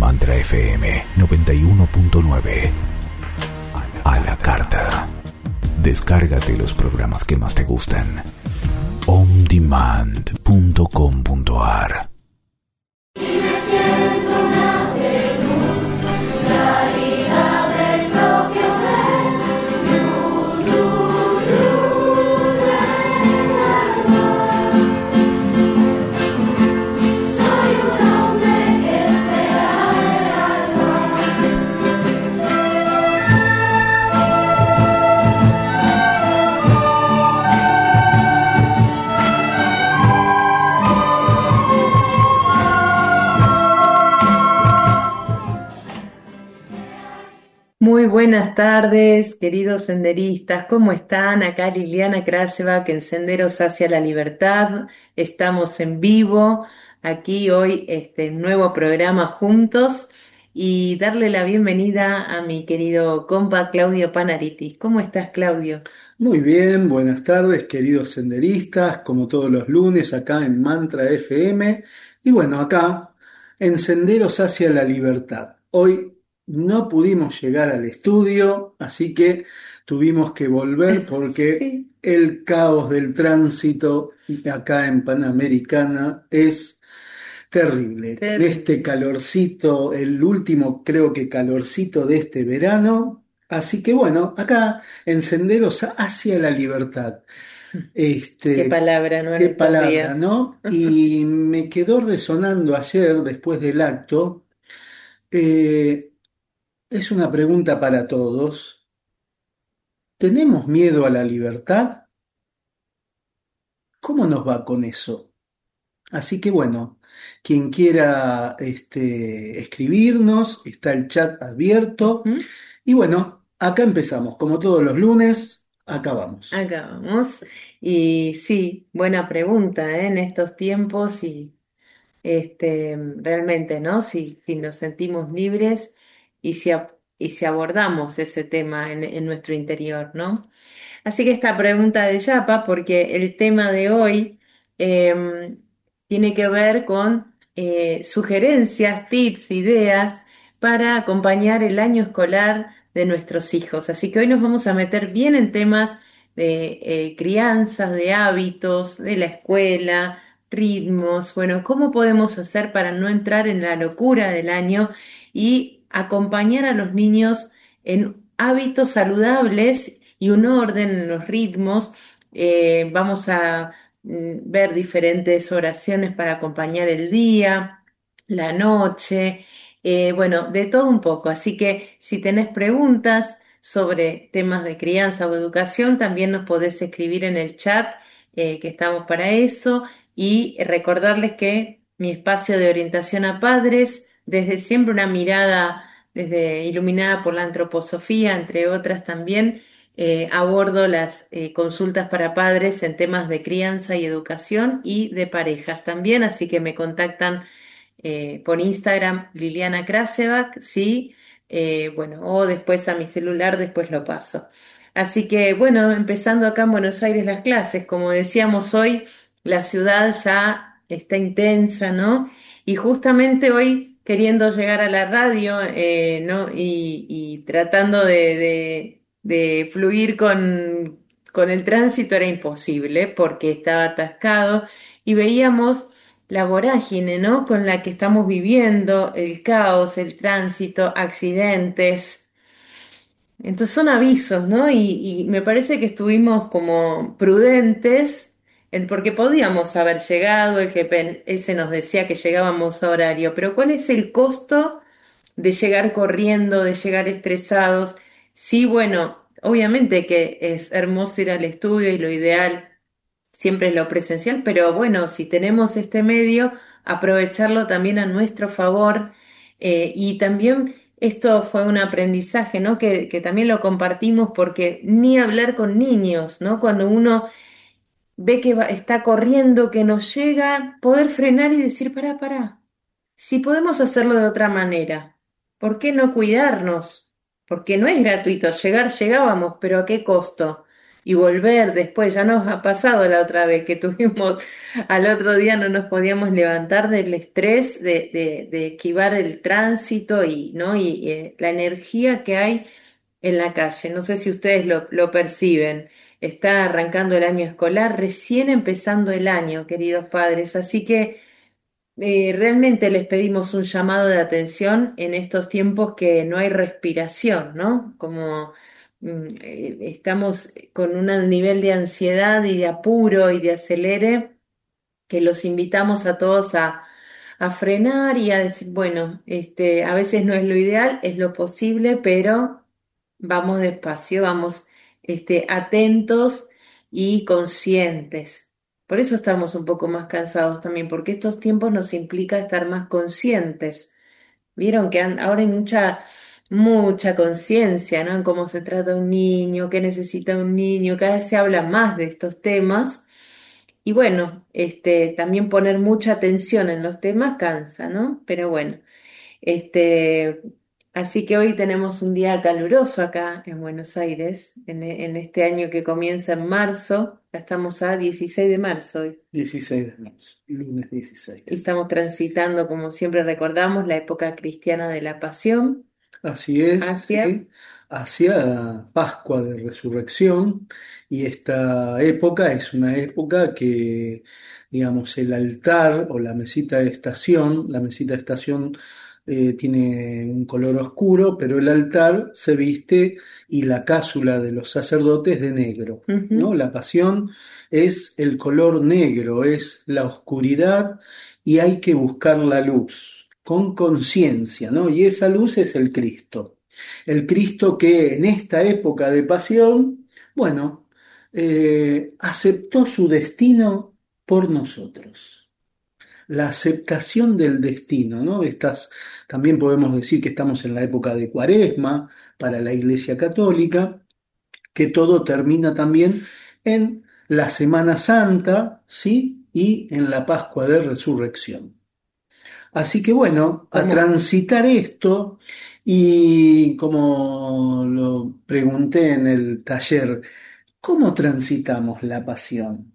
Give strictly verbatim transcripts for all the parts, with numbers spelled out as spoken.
Mantra F M noventa y uno punto nueve. A la carta. Descárgate los programas que más te gustan. on demand punto com punto a r. Muy buenas tardes, queridos senderistas, ¿cómo están? Acá Liliana Krajewak en Senderos hacia la Libertad. Estamos en vivo, aquí hoy este nuevo programa juntos y darle la bienvenida a mi querido compa Claudio Panaritis. ¿Cómo estás, Claudio? Muy bien, buenas tardes, queridos senderistas, como todos los lunes acá en Mantra F M. Y bueno, acá en Senderos hacia la Libertad. Hoy no pudimos llegar al estudio, así que tuvimos que volver porque Sí. el caos del tránsito acá en Panamericana es terrible. Terrible. Este calorcito, el último creo que calorcito de este verano. Así que bueno, acá en Senderos hacia la Libertad. Qué Este, palabra, ¿no? En qué estos palabra, días. ¿no? Y me quedó resonando ayer, después del acto, eh, es una pregunta para todos. ¿Tenemos miedo a la libertad? ¿Cómo nos va con eso? Así que bueno, quien quiera este, escribirnos, está el chat abierto. Ujú. Y bueno, acá empezamos, como todos los lunes, acá vamos. Acá vamos. Y sí, buena pregunta, ¿eh? En estos tiempos y este, realmente, ¿no? Si, si nos sentimos libres y si, ab- y si abordamos ese tema en, en nuestro interior, ¿no? Así que esta pregunta de Yapa, porque el tema de hoy em, tiene que ver con eh, sugerencias, tips, ideas para acompañar el año escolar de nuestros hijos. Así que hoy nos vamos a meter bien en temas de eh, crianzas, de hábitos, de la escuela, ritmos. Bueno, ¿cómo podemos hacer para no entrar en la locura del año y acompañar a los niños en hábitos saludables y un orden en los ritmos? Eh, vamos a mm, ver diferentes oraciones para acompañar el día, la noche, eh, bueno, de todo un poco. Así que si tenés preguntas sobre temas de crianza o educación, también nos podés escribir en el chat, eh, que estamos para eso. Y recordarles que mi espacio de orientación a padres, desde siempre una mirada desde iluminada por la antroposofía, entre otras también, eh, abordo las eh, consultas para padres en temas de crianza y educación y de parejas también, así que me contactan eh, por Instagram Liliana Krajewak, sí, eh, bueno, o después a mi celular, después lo paso. Así que bueno, empezando acá en Buenos Aires las clases, como decíamos hoy, la ciudad ya está intensa, ¿no? Y justamente hoy queriendo llegar a la radio, eh, ¿no? Y, y tratando de, de- de fluir con, con el tránsito era imposible porque estaba atascado y veíamos la vorágine, ¿no? Con la que estamos viviendo, el caos, el tránsito, accidentes. Entonces son avisos, ¿no? Y, y me parece que estuvimos como prudentes, en- porque podíamos haber llegado, el G P S nos decía que llegábamos a horario, pero ¿cuál es el costo de llegar corriendo, de llegar estresados? Sí, bueno, obviamente que es hermoso ir al estudio y lo ideal siempre es lo presencial, pero bueno, si tenemos este medio, aprovecharlo también a nuestro favor. Eh, y también esto fue un aprendizaje, ¿no? Que, que también lo compartimos porque ni hablar con niños, ¿no? Cuando uno ve que va- está corriendo, que nos llega, poder frenar y decir, pará, pará. Si podemos hacerlo de otra manera, ¿por qué no cuidarnos? Porque no es gratuito, llegar llegábamos, pero ¿a qué costo? y volver después. Ya nos ha pasado la otra vez que tuvimos, al otro día no nos podíamos levantar del estrés de, de, de esquivar el tránsito y, ¿no? Y, y, eh, la energía que hay en la calle. No sé si ustedes lo, lo perciben. Está arrancando el año escolar, recién empezando el año, queridos padres, así que eh, realmente les pedimos un llamado de atención en estos tiempos que no hay respiración, ¿no? Como mm, eh, estamos con un nivel de ansiedad y de apuro y de acelere que los invitamos a todos a, a frenar y a decir, bueno, este, a veces no es lo ideal, es lo posible, pero vamos despacio, vamos este, atentos y conscientes. Por eso estamos un poco más cansados también, porque estos tiempos nos implica estar más conscientes. Vieron que han- ahora hay mucha, mucha conciencia, ¿no? En cómo se trata un niño, qué necesita un niño, cada vez se habla más de estos temas. Y bueno, este, también poner mucha atención en los temas cansa, ¿no? Pero bueno. Este, así que hoy tenemos un día caluroso acá en Buenos Aires, en, e- en este año que comienza en marzo. Ya estamos a dieciséis de marzo hoy. dieciséis de marzo, lunes Y dieciséis. estamos transitando, como siempre recordamos, la época cristiana de la Pasión Así es, hacia... sí, hacia Pascua de Resurrección, y esta época es una época que, digamos, el altar o la mesita de estación, la mesita de estación eh, tiene un color oscuro, pero el altar se viste y la cásula de los sacerdotes de negro, ¿no? Ujú. La pasión es el color negro, es la oscuridad y hay que buscar la luz con conciencia, ¿no? Y esa luz es el Cristo. El Cristo que en esta época de pasión, bueno, eh, aceptó su destino por nosotros. La aceptación del destino, ¿no? Estas, también podemos decir que estamos en la época de Cuaresma para la Iglesia Católica, que todo termina también en la Semana Santa, ¿sí? Y en la Pascua de Resurrección. Así que bueno, a Como, transitar esto y como lo pregunté en el taller, ¿cómo transitamos la pasión?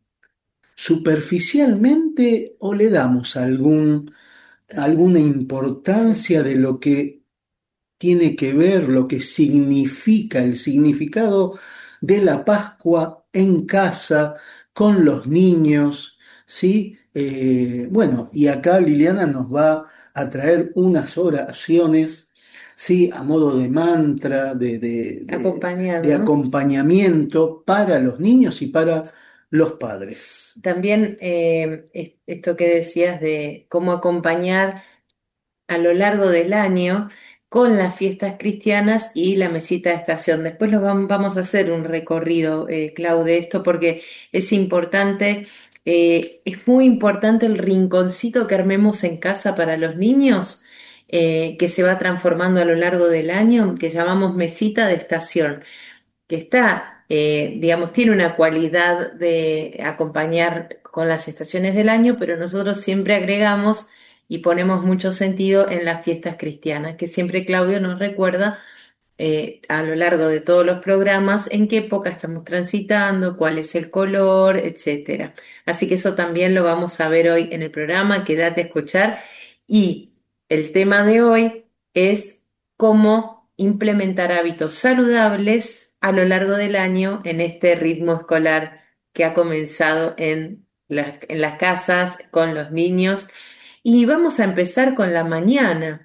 ¿Superficialmente o le damos algún, alguna sí. importancia de lo que tiene que ver, lo que significa, el significado de la Pascua en casa, con los niños, ¿sí? Eh, bueno, y acá Liliana nos va a traer unas oraciones, ¿sí? A modo de mantra, de, de, de, Acompañado, de ¿no? acompañamiento para los niños y para los padres. También eh, es- esto que decías de cómo acompañar a lo largo del año con las fiestas cristianas y la mesita de estación. Después lo vam- vamos a hacer un recorrido, eh, Clau, de esto porque es importante, eh, es muy importante el rinconcito que armemos en casa para los niños, eh, que se va transformando a lo largo del año, que llamamos mesita de estación que está, eh, digamos, tiene una cualidad de acompañar con las estaciones del año, pero nosotros siempre agregamos y ponemos mucho sentido en las fiestas cristianas, que siempre Claudio nos recuerda eh, a lo largo de todos los programas en qué época estamos transitando, cuál es el color, etcétera. Así que eso también lo vamos a ver hoy en el programa, quédate a escuchar. Y el tema de hoy es cómo implementar hábitos saludables a lo largo del año en este ritmo escolar que ha comenzado en las, en las casas, con los niños. Y vamos a empezar con la mañana.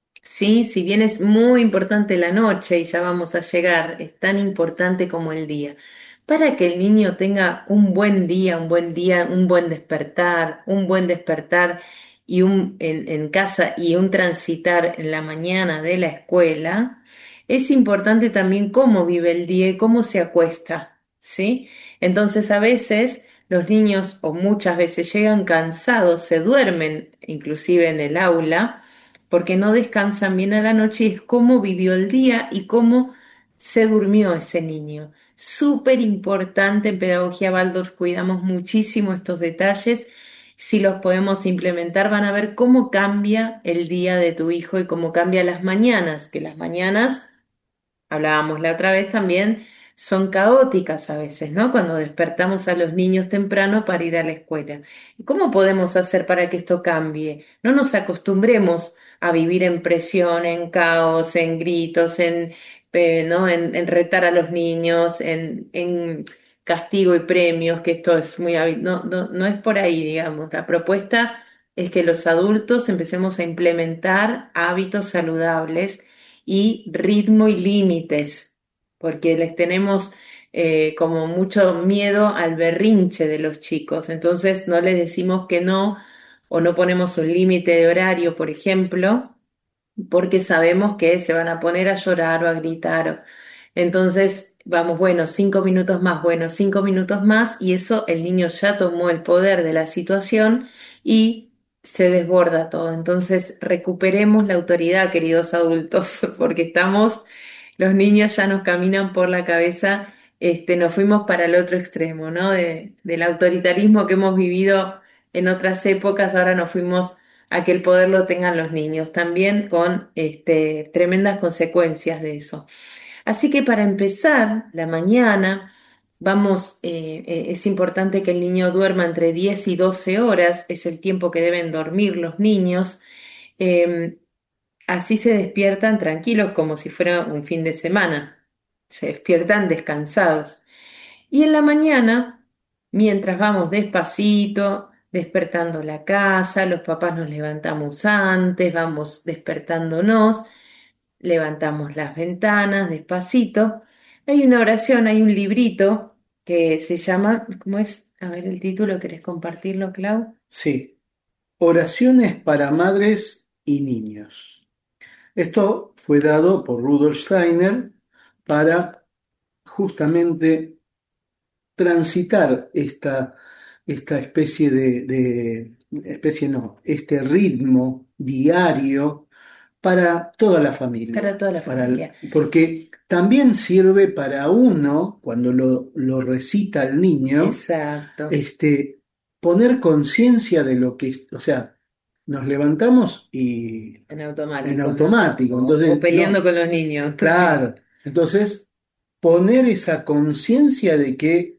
Sí, si bien es muy importante la noche y ya vamos a llegar, es tan importante como el día. Para que el niño tenga un buen día, un buen día, un buen despertar, un buen despertar y un en, en casa y un transitar en la mañana de la escuela, es importante también cómo vive el día y cómo se acuesta, ¿sí? Entonces a veces los niños o muchas veces llegan cansados, se duermen inclusive en el aula porque no descansan bien a la noche y es cómo vivió el día y cómo se durmió ese niño. Súper importante en Pedagogía Waldorf, cuidamos muchísimo estos detalles. Si los podemos implementar, van a ver cómo cambia el día de tu hijo y cómo cambia las mañanas, que las mañanas, hablábamos la otra vez también, son caóticas a veces, ¿no? Cuando despertamos a los niños temprano para ir a la escuela. ¿Cómo podemos hacer para que esto cambie? No nos acostumbremos a vivir en presión, en caos, en gritos, en, eh, ¿no? en, en retar a los niños, en, en castigo y premios, que esto es muy habi- no, no, no es por ahí, digamos. La propuesta es que los adultos empecemos a implementar hábitos saludables y ritmo y límites, porque les tenemos eh, como mucho miedo al berrinche de los chicos. Entonces no les decimos que no o no ponemos un límite de horario, por ejemplo, porque sabemos que se van a poner a llorar o a gritar. Entonces, vamos, bueno, cinco minutos más, bueno, cinco minutos más, y eso el niño ya tomó el poder de la situación y se desborda todo. Entonces, recuperemos la autoridad, queridos adultos, porque estamos, los niños ya nos caminan por la cabeza, este, nos fuimos para el otro extremo, ¿no? De- del autoritarismo que hemos vivido en otras épocas, ahora nos fuimos a que el poder lo tengan los niños, también con este, tremendas consecuencias de eso. Así que para empezar la mañana, vamos, eh, eh, es importante que el niño duerma entre diez y doce horas, es el tiempo que deben dormir los niños. Eh, Así se despiertan tranquilos como si fuera un fin de semana, se despiertan descansados. Y en la mañana, mientras vamos despacito, despertando la casa, los papás nos levantamos antes, vamos despertándonos, levantamos las ventanas despacito. Hay una oración, hay un librito que se llama, ¿cómo es? A ver el título, ¿querés compartirlo, Clau? Sí, oraciones para madres y niños. Esto fue dado por Rudolf Steiner para justamente transitar esta, esta especie de, de- especie no, este ritmo diario para toda la Para familia, toda la para, el- familia. porque también sirve para uno, cuando lo, lo recita el niño, Exacto, este, poner conciencia de lo que, es- o sea, nos levantamos y en en automático, ¿no? automático, O, o entonces, peleando no, con los niños. claro, entonces poner esa conciencia de que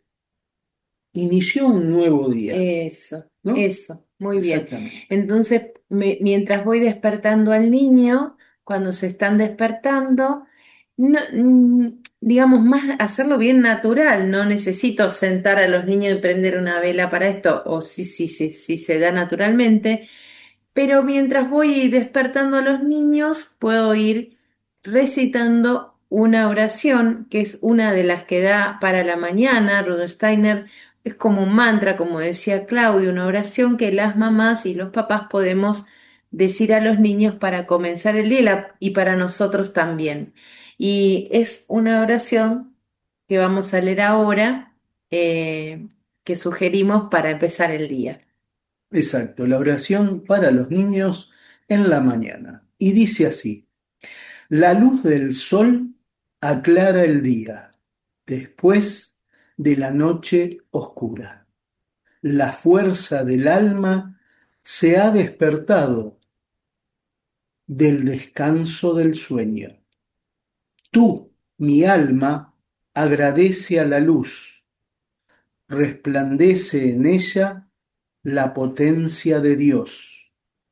inició un nuevo día, Eso, ¿no? eso, muy bien. Exactamente. Entonces, me- mientras voy despertando al niño, cuando se están despertando, no- mm, digamos, más hacerlo bien natural, no necesito sentar a los niños y prender una vela para esto, o sí, sí, sí, sí se da naturalmente, pero mientras voy despertando a los niños, puedo ir recitando una oración, que es una de las que da para la mañana. Rudolf Steiner es como un mantra, como decía Claudio, una oración que las mamás y los papás podemos decir a los niños para comenzar el día y la- y para nosotros también. Y es una oración que vamos a leer ahora, eh, que sugerimos para empezar el día. Exacto, la oración para los niños en la mañana. Y dice así, la luz del sol aclara el día, después de la noche oscura. La fuerza del alma se ha despertado del descanso del sueño. Tú, mi alma, agradece a la luz, resplandece en ella la potencia de Dios.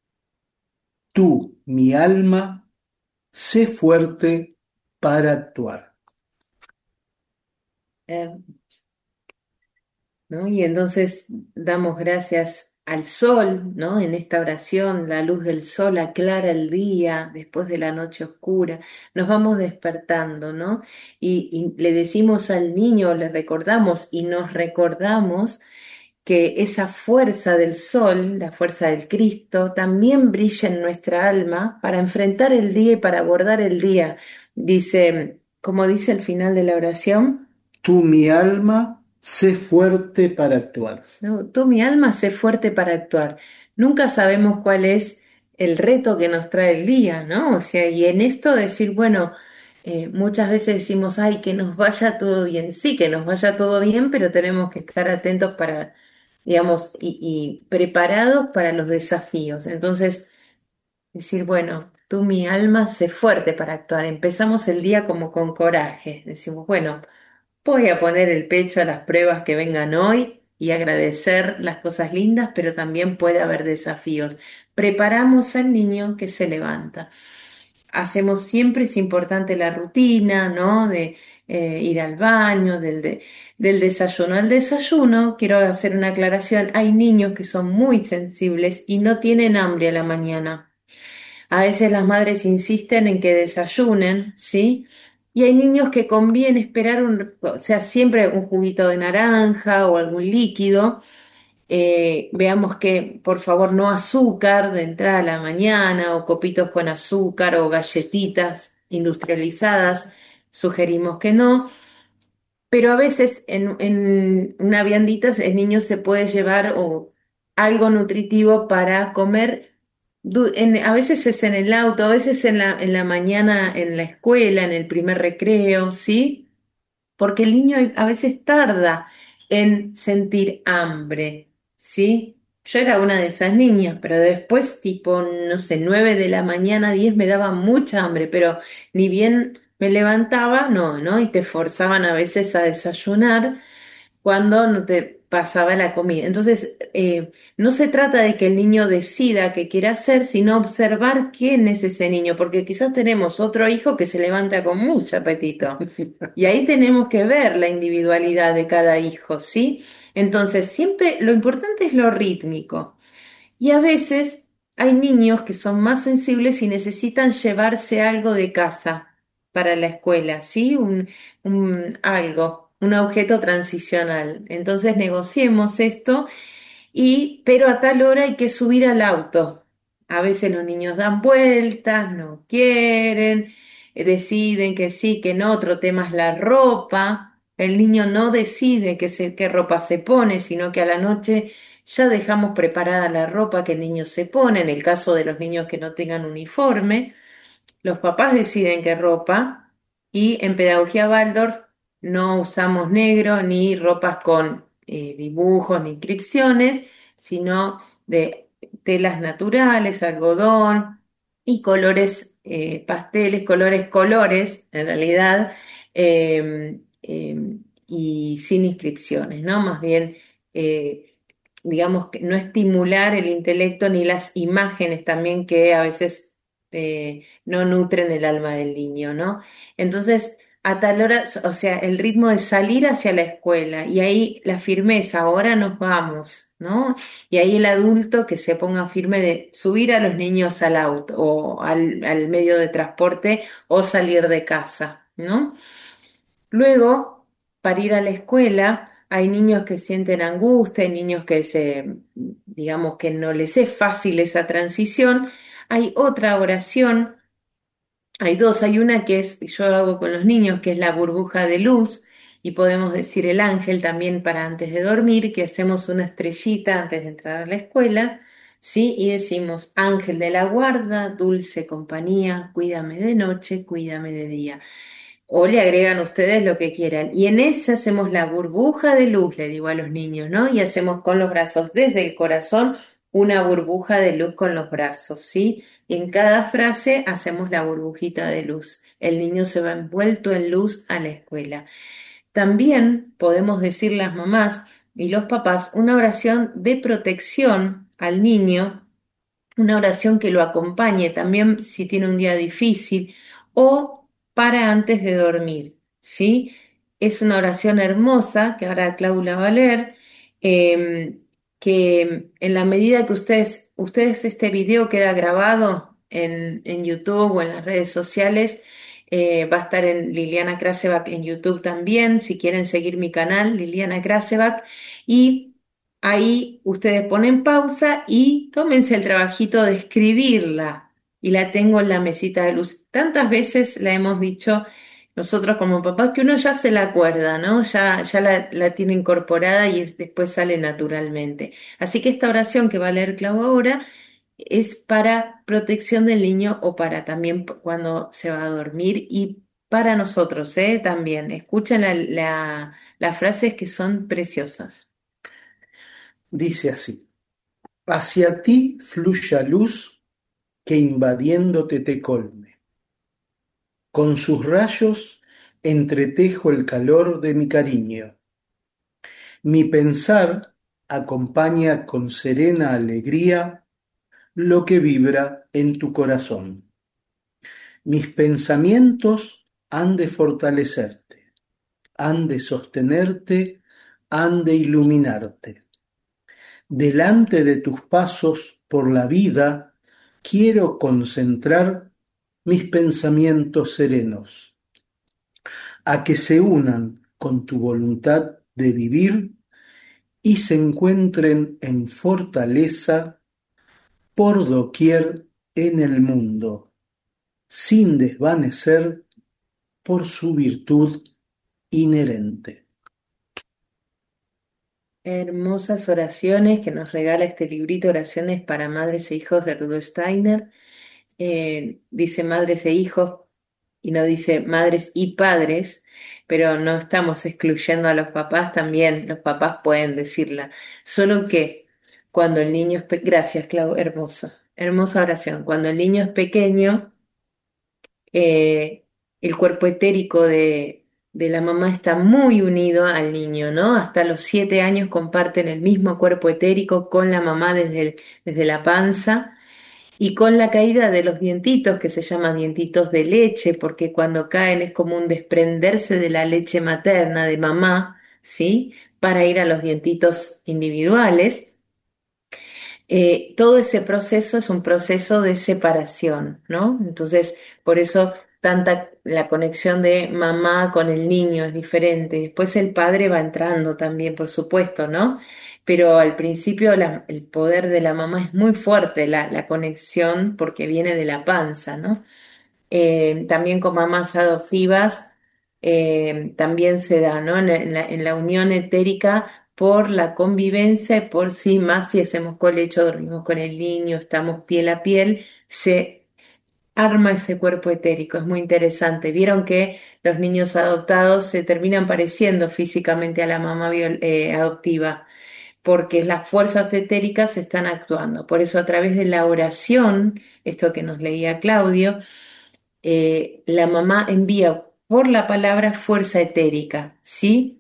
Tú, mi alma, sé fuerte para actuar. Eh, ¿no? Y entonces damos gracias al sol, ¿no? En esta oración, la luz del sol aclara el día después de la noche oscura. Nos vamos despertando, ¿no? Y, y le decimos al niño, le recordamos y nos recordamos que esa fuerza del sol, la fuerza del Cristo, también brilla en nuestra alma para enfrentar el día y para abordar el día. Dice, como dice el final de la oración. Tú, mi alma, sé fuerte para actuar. ¿No? Tú, mi alma, sé fuerte para actuar. Nunca sabemos cuál es el reto que nos trae el día, ¿no? O sea, y en esto decir, bueno, eh, muchas veces decimos, ay, que nos vaya todo bien. Sí, que nos vaya todo bien, pero tenemos que estar atentos para, digamos, y, y preparados para los desafíos. Entonces, decir, bueno, tú, mi alma, sé fuerte para actuar. Empezamos el día como con coraje. Decimos, bueno. Voy a poner el pecho a las pruebas que vengan hoy y agradecer las cosas lindas, pero también puede haber desafíos. Preparamos al niño que se levanta. Hacemos siempre, es importante la rutina, ¿no? De eh, ir al baño, del, de- del desayuno. Al desayuno, quiero hacer una aclaración, hay niños que son muy sensibles y no tienen hambre a la mañana. A veces las madres insisten en que desayunen, ¿sí? Y hay niños que conviene esperar un, o sea, siempre un juguito de naranja o algún líquido. Eh, veamos que, por favor, no azúcar de entrada a la mañana o copitos con azúcar o galletitas industrializadas. Sugerimos que no. Pero a veces en, en una viandita el niño se puede llevar o algo nutritivo para comer. du- en- a veces es en el auto, a veces en la, en la mañana en la escuela, en el primer recreo, ¿sí? Porque el niño a veces tarda en sentir hambre, ¿sí? Yo era una de esas niñas, pero después, tipo, no sé, nueve de la mañana, diez, me daba mucha hambre, pero ni bien me levantaba, no, ¿no? Y te forzaban a veces a desayunar cuando no te pasaba la comida. Entonces, eh, no se trata de que el niño decida qué quiere hacer, sino observar quién es ese niño, porque quizás tenemos otro hijo que se levanta con mucho apetito. Y ahí tenemos que ver la individualidad de cada hijo, ¿sí? Entonces, siempre lo importante es lo rítmico. Y a veces hay niños que son más sensibles y necesitan llevarse algo de casa para la escuela, ¿sí? Un, un algo, un objeto transicional. Entonces negociemos esto y, pero a tal hora hay que subir al auto. A veces los niños dan vueltas, no quieren, eh, deciden que sí, que no. Otro tema es la ropa. El niño no decide qué, se- qué ropa se pone, sino que a la noche ya dejamos preparada la ropa que el niño se pone. En el caso de los niños que no tengan uniforme, los papás deciden qué ropa y en Pedagogía Waldorf no usamos negro ni ropas con eh, dibujos ni inscripciones, sino de telas naturales, algodón y colores eh, pasteles, colores, colores en realidad, eh, eh, y sin inscripciones, ¿no? Más bien, eh, digamos que no estimular el intelecto ni las imágenes también que a veces eh, no nutren el alma del niño, ¿no? Entonces, a tal hora, o sea, el ritmo de salir hacia la escuela y ahí la firmeza, ahora nos vamos, ¿no? Y ahí el adulto que se ponga firme de subir a los niños al auto o al, al medio de transporte o salir de casa, ¿no? Luego, para ir a la escuela, hay niños que sienten angustia, hay niños que se, digamos que no les es fácil esa transición. Hay otra oración, hay dos, hay una que es, yo hago con los niños, que es la burbuja de luz, y podemos decir el ángel también para antes de dormir, que hacemos una estrellita antes de entrar a la escuela, ¿sí? Y decimos, ángel de la guarda, dulce compañía, cuídame de noche, cuídame de día. O le agregan ustedes lo que quieran. Y en esa hacemos la burbuja de luz, le digo a los niños, ¿no? Y hacemos con los brazos desde el corazón una burbuja de luz con los brazos, ¿sí? Y en cada frase hacemos la burbujita de luz. El niño se va envuelto en luz a la escuela. También podemos decir las mamás y los papás una oración de protección al niño, una oración que lo acompañe también si tiene un día difícil o para antes de dormir, ¿sí? Es una oración hermosa que ahora Claudia va a leer, eh, que en la medida que ustedes, ustedes este video queda grabado en, en YouTube o en las redes sociales, eh, va a estar en Liliana Krasevak en YouTube también, si quieren seguir mi canal, Liliana Krasevak, y ahí ustedes ponen pausa y tómense el trabajito de escribirla. Y la tengo en la mesita de luz. Tantas veces la hemos dicho nosotros como papás que uno ya se la acuerda, ¿no? Ya, ya la, la tiene incorporada y es- después sale naturalmente. Así que esta oración que va a leer Clau ahora es para protección del niño o para también p- cuando se va a dormir y para nosotros, ¿eh? También. Escuchen la, la- las frases que son preciosas. Dice así: hacia ti fluya luz que invadiéndote te colme. Con sus rayos entretejo el calor de mi cariño. Mi pensar acompaña con serena alegría lo que vibra en tu corazón. Mis pensamientos han de fortalecerte, han de sostenerte, han de iluminarte. Delante de tus pasos por la vida, quiero concentrar mis pensamientos serenos, a que se unan con tu voluntad de vivir y se encuentren en fortaleza por doquier en el mundo, sin desvanecer por su virtud inherente. Hermosas oraciones que nos regala este librito, Oraciones para Madres e Hijos de Rudolf Steiner. Eh, dice madres e hijos y no dice madres y padres, pero no estamos excluyendo a los papás, también los papás pueden decirla, solo que cuando el niño es pequeño, gracias Clau, hermoso, hermosa oración, cuando el niño es pequeño, eh, el cuerpo etérico de, de la mamá está muy unido al niño, ¿no? Hasta los siete años comparten el mismo cuerpo etérico con la mamá desde, el- desde la panza. Y con la caída de los dientitos, que se llaman dientitos de leche, porque cuando caen es como un desprenderse de la leche materna de mamá, ¿sí? Para ir a los dientitos individuales. Eh, todo ese proceso es un proceso de separación, ¿no? Entonces, por eso tanta la conexión de mamá con el niño es diferente. Después el padre va entrando también, por supuesto, ¿no? Pero al principio la- el poder de la mamá es muy fuerte, la, la conexión, porque viene de la panza, ¿no? Eh, también con mamás adoptivas eh, también se da, ¿no? En la, en la- en la unión etérica por la convivencia y por sí, más si hacemos colecho, dormimos con el niño, estamos piel a piel, se arma ese cuerpo etérico, es muy interesante. Vieron que los niños adoptados se terminan pareciendo físicamente a la mamá biol- eh, adoptiva, porque las fuerzas etéricas están actuando. Por eso a través de la oración, esto que nos leía Claudio, eh, la mamá envía por la palabra fuerza etérica, ¿sí?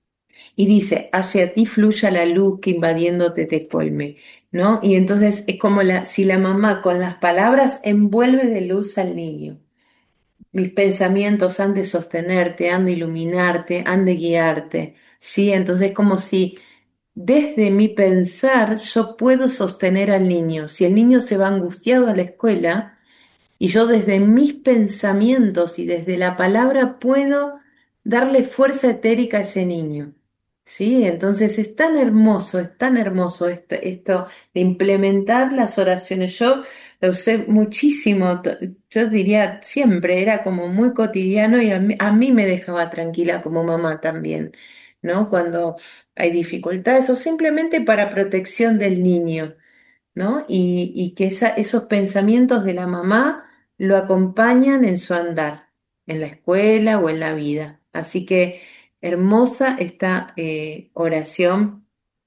Y dice, hacia ti fluya la luz que invadiéndote te colme, ¿no? Y entonces es como la, si la mamá con las palabras envuelve de luz al niño. Mis pensamientos han de sostenerte, han de iluminarte, han de guiarte, ¿sí? Entonces es como si desde mi pensar yo puedo sostener al niño. Si el niño se va angustiado a la escuela, y yo desde mis pensamientos y desde la palabra puedo darle fuerza etérica a ese niño. ¿Sí? Entonces es tan hermoso, es tan hermoso este- esto de implementar las oraciones. Yo lo usé muchísimo, to- yo diría siempre, era como muy cotidiano y a mí, a mí me dejaba tranquila como mamá también, ¿no? Cuando hay dificultades o simplemente para protección del niño, ¿no? Y, y que esa- esos pensamientos de la mamá lo acompañan en su andar, en la escuela o en la vida. Así que hermosa esta eh, oración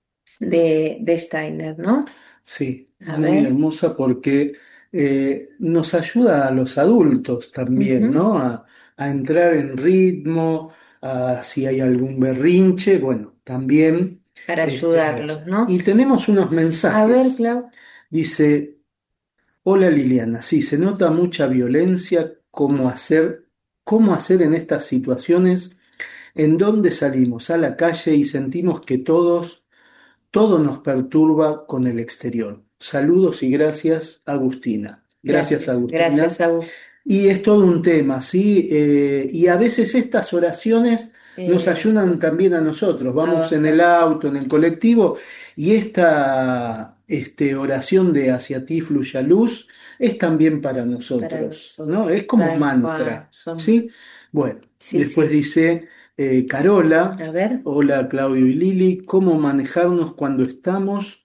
de, de Steiner, ¿no? Sí, A muy ver. hermosa porque eh, nos ayuda a los adultos también, Ujú. ¿no? A, a entrar en ritmo, a si hay algún berrinche, bueno, también. Para Este, ayudarlos, ¿no? y tenemos unos A ver, mensajes. Clau. Dice, hola Liliana, sí, se nota mucha violencia, cómo hacer, cómo hacer en estas situaciones en donde salimos a la calle y sentimos que todos todo nos perturba con el exterior. Saludos y gracias, Agustina. Gracias, Gracias, Agustina. gracias, Agus. Y es todo un tema, ¿sí? Eh, y a veces estas oraciones nos ayudan Eso, también a nosotros. a Vamos en el bajar auto, en el colectivo, y esta este, oración de hacia ti fluya luz es también para para nosotros, ¿no? nosotros, Es como un tal cual. mantra, Son, ¿sí? Bueno, sí, después sí. dice eh, Carola, A ver. hola Claudio y Lili, ¿cómo manejarnos cuando estamos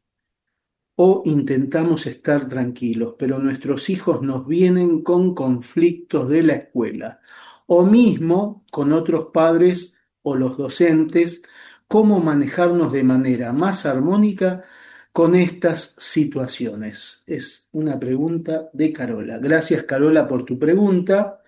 o intentamos estar tranquilos, pero nuestros hijos nos vienen con conflictos de la escuela, o mismo con otros padres o los docentes, cómo manejarnos de manera más armónica con estas situaciones? Es una pregunta de Carola. Gracias, Carola, por tu pregunta.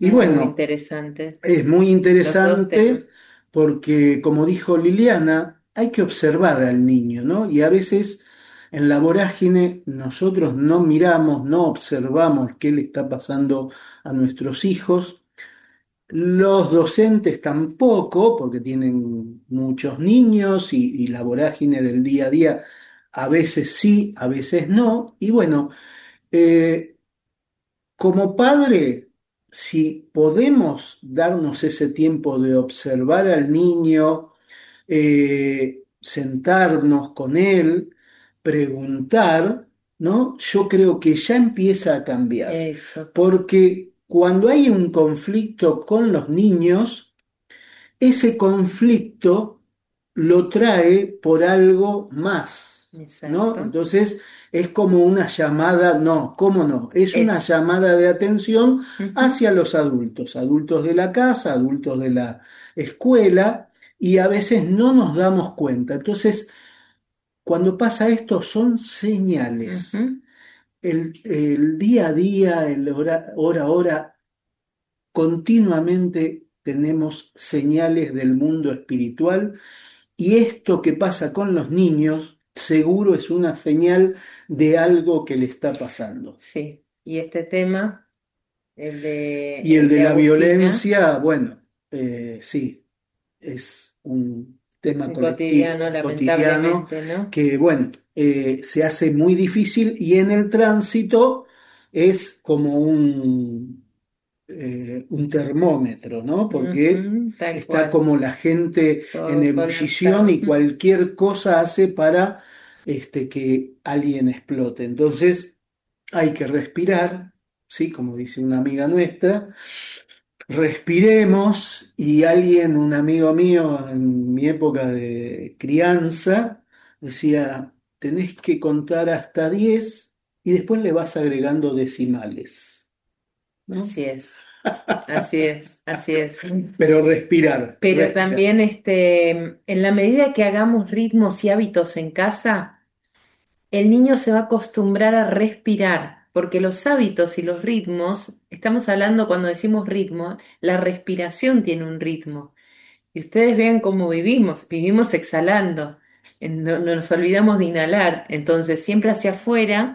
Y Muy bueno, interesante. es muy Los dos temas. interesante porque, como dijo Liliana, hay que observar al niño, ¿no? Y a veces en la vorágine nosotros no miramos, no observamos qué le está pasando a nuestros hijos. Los docentes tampoco, porque tienen muchos niños y, y la vorágine del día a día a veces sí, a veces no. Y bueno, eh, como padre, si podemos darnos ese tiempo de observar al niño, eh, sentarnos con él, preguntar, ¿no? Yo creo que ya empieza a cambiar, Eso, porque cuando hay un conflicto con los niños, ese conflicto lo trae por algo más, ¿no? exacto. Entonces es como una llamada, no, ¿cómo no? Es una Es. llamada de atención Ujú. hacia los adultos, adultos de la casa, adultos de la escuela, y a veces no nos damos cuenta. Entonces, cuando pasa esto, son señales. Ujú. El, el día a día, el hora, hora a hora, continuamente tenemos señales del mundo espiritual y esto que pasa con los niños seguro es una señal de algo que le está pasando. Sí. Y este tema, el de, Y el el de de la Agustina, violencia, bueno, eh, sí, es un tema muy colectivo, cotidiano, cotidiano, lamentablemente, ¿no? que bueno, eh, se hace muy difícil y en el tránsito es como un eh, un termómetro, ¿no? Porque Ujú, tal está cual. como la gente en Todo ebullición colapsado. y cualquier cosa hace para este, que alguien explote. Entonces hay que respirar, ¿sí? Como dice una amiga nuestra, respiremos y alguien, un amigo mío en mi época de crianza, decía, tenés que contar hasta diez y después le vas agregando decimales, ¿no? Así es, así es, así es. Pero respirar, Pero respirar. también este, en la medida que hagamos ritmos y hábitos en casa, el niño se va a acostumbrar a respirar, porque los hábitos y los ritmos, estamos hablando cuando decimos ritmo, la respiración tiene un ritmo. Y ustedes vean cómo vivimos, vivimos exhalando, en- no, no nos olvidamos de inhalar, entonces siempre hacia afuera,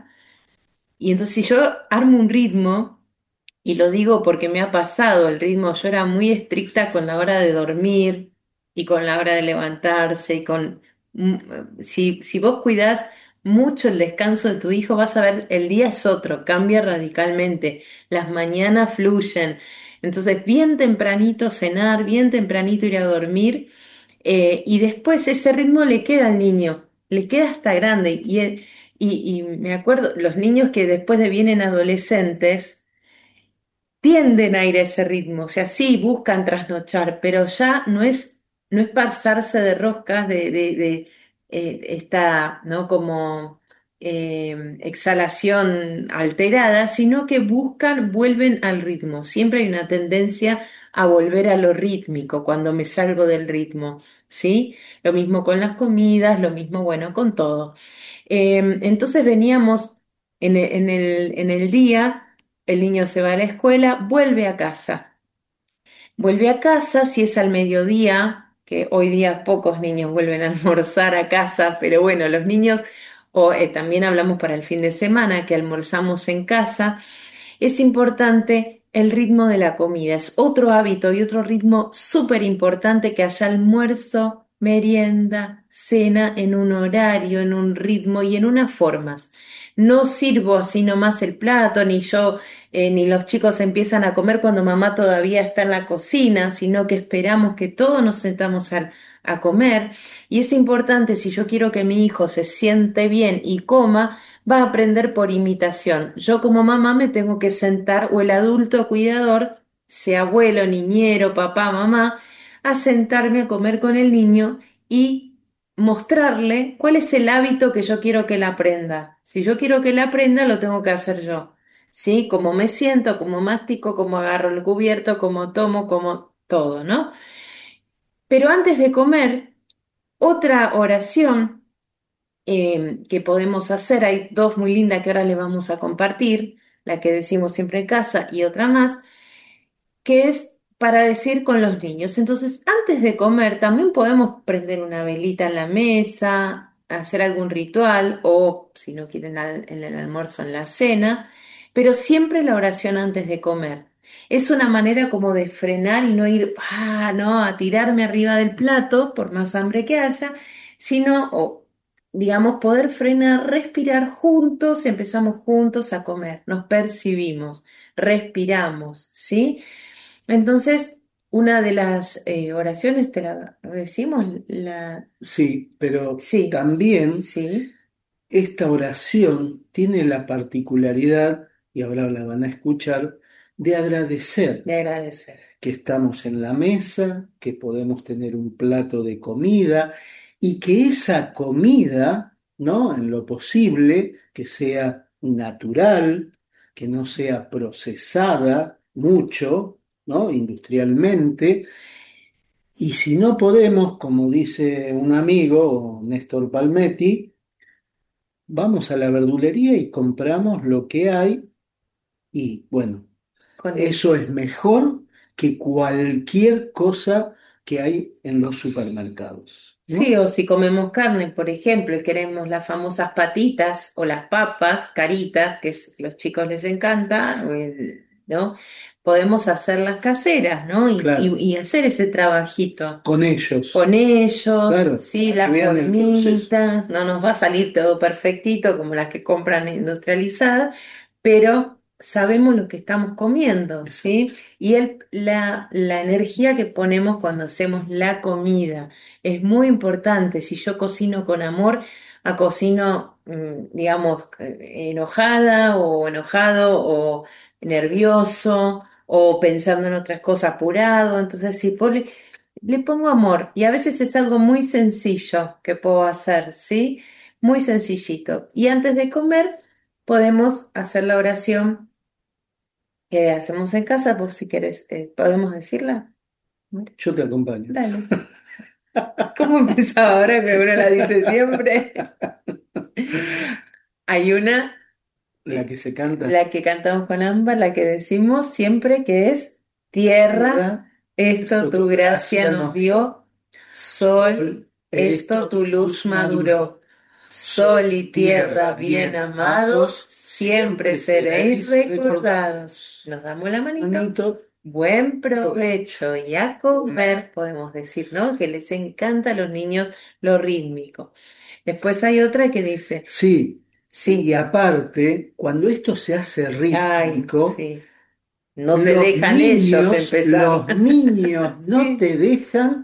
y entonces si yo armo un ritmo, y lo digo porque me ha pasado el ritmo, yo era muy estricta con la hora de dormir y con la hora de levantarse y con... mm, Si, si vos cuidás mucho el descanso de tu hijo, vas a ver, el día es otro, cambia radicalmente, las mañanas fluyen. Entonces, bien tempranito cenar, bien tempranito ir a dormir, eh, y después ese ritmo le queda al niño, le queda hasta grande. Y, él- y, y me acuerdo, los niños que después de vienen adolescentes, tienden a ir a ese ritmo, o sea, sí buscan trasnochar, pero ya no es, no es pasarse de roscas de, de, de, eh, esta, ¿no? Como eh, exhalación alterada, sino que buscan, vuelven al ritmo. Siempre hay una tendencia a volver a lo rítmico cuando me salgo del ritmo, ¿sí? Lo mismo con las comidas, lo mismo, bueno, con todo. Eh, entonces veníamos en el, en el, en el día, el niño se va a la escuela, vuelve a casa. Vuelve a casa si es al mediodía, que hoy día pocos niños vuelven a almorzar a casa, pero bueno, los niños, o eh, también hablamos para el fin de semana, que almorzamos en casa, es importante el ritmo de la comida. Es otro hábito y otro ritmo súper importante que haya almuerzo, merienda, cena en un horario, en un ritmo y en unas formas. No sirvo así nomás el plato, ni yo, eh, ni los chicos empiezan a comer cuando mamá todavía está en la cocina, sino que esperamos que todos nos sentamos a, a comer. Y es importante, si yo quiero que mi hijo se siente bien y coma, va a aprender por imitación. Yo como mamá me tengo que sentar, o el adulto cuidador, sea abuelo, niñero, papá, mamá, a sentarme a comer con el niño y mostrarle cuál es el hábito que yo quiero que él aprenda. Si yo quiero que él aprenda, lo tengo que hacer yo. ¿Sí? Cómo me siento, cómo mastico, cómo agarro el cubierto, cómo tomo, cómo todo, ¿no? Pero antes de comer, otra oración eh, que podemos hacer. Hay dos muy lindas que ahora les vamos a compartir, la que decimos siempre en casa y otra más, que es para decir con los niños. Entonces, antes de comer, también podemos prender una velita en la mesa, hacer algún ritual, o si no quieren al- en el almuerzo, en la cena, pero siempre la oración antes de comer. Es una manera como de frenar y no ir, ah, no, a tirarme arriba del plato, por más hambre que haya, sino, o, digamos, poder frenar, respirar juntos, empezamos juntos a comer, nos percibimos, respiramos, ¿sí? Entonces, una de las eh, oraciones, ¿te la decimos? La... Sí, pero Sí, también sí, esta oración tiene la particularidad, y ahora la van a escuchar, de agradecer de agradecer. que estamos en la mesa, que podemos tener un plato de comida y que esa comida, ¿no? En lo posible, que sea natural, que no sea procesada mucho, ¿no? Industrialmente. Y si no podemos, como dice un amigo, Néstor Palmetti, vamos a la verdulería y compramos lo que hay y bueno, Con eso eso. es mejor que cualquier cosa que hay en los supermercados, Sí, ¿no? o si comemos carne, por ejemplo, y queremos las famosas patitas o las papas, caritas, que es- los chicos les encanta, o el- ¿no? Podemos hacerlas caseras, ¿no? Y, Claro, y- y hacer ese trabajito con ellos, con ellos, claro, sí, para que las vean el proceso. formitas, no nos va a salir todo perfectito como las que compran industrializadas, pero sabemos lo que estamos comiendo, ¿sí? Y el, la, la energía que ponemos cuando hacemos la comida es muy importante. Si yo cocino con amor, a cocino, mm, digamos, eh, enojada o enojado o nervioso o pensando en otras cosas apurado. Entonces, si pone- le pongo amor y a veces es algo muy sencillo que puedo hacer, ¿sí? Muy sencillito. Y antes de comer podemos hacer la oración que hacemos en casa, pues si querés, eh, ¿podemos decirla? Bueno, Yo te acompaño. dale. ¿Cómo empezaba ahora que uno la dice siempre? Hay una, La eh, que se canta, la que cantamos con ambas, la que decimos siempre que es tierra, tierra, esto esto tu tu gracia gracia nos nos dio, dio, sol, sol, esto esto tu tu luz luz maduró. maduró. Sol Sol y y tierra tierra bien bien amados, amados, siempre siempre seréis seréis recordados. recordados. Nos damos la manito. Manito, Buen provecho y a comer, podemos decir, ¿no? Que les encanta a los niños lo rítmico. Después hay otra que dice, sí, y sí, aparte, cuando esto se hace ay, rítmico, sí, no te los dejan ellos niños, empezar. los niños no Sí. te dejan,